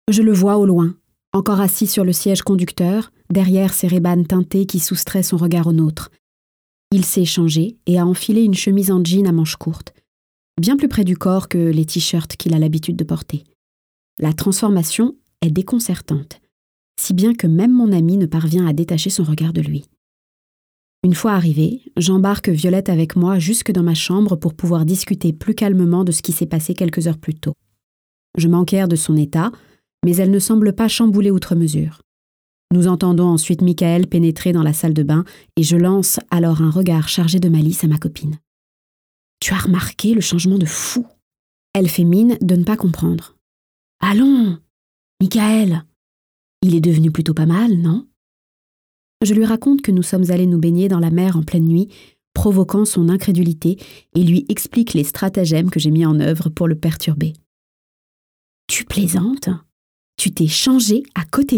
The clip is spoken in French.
Je le vois au loin, encore assis sur le siège conducteur, derrière ses rébans teintés qui soustraient son regard au nôtre. Il s'est changé et a enfilé une chemise en jean à manches courtes, bien plus près du corps que les t-shirts qu'il a l'habitude de porter. La transformation est déconcertante, si bien que même mon ami ne parvient à détacher son regard de lui. Une fois arrivé, j'embarque Violette avec moi jusque dans ma chambre pour pouvoir discuter plus calmement de ce qui s'est passé quelques heures plus tôt. Je m'enquière de son état, mais elle ne semble pas chamboulée outre mesure. Nous entendons ensuite Michael pénétrer dans la salle de bain et je lance alors un regard chargé de malice à ma copine. « Tu as remarqué le changement de fou ?» Elle fait mine de ne pas comprendre. « Allons, Michael, il est devenu plutôt pas mal, non ?» Je lui raconte que nous sommes allés nous baigner dans la mer en pleine nuit, provoquant son incrédulité, et lui explique les stratagèmes que j'ai mis en œuvre pour le perturber. « Tu plaisantes ? Tu t'es changé à côté de lui ?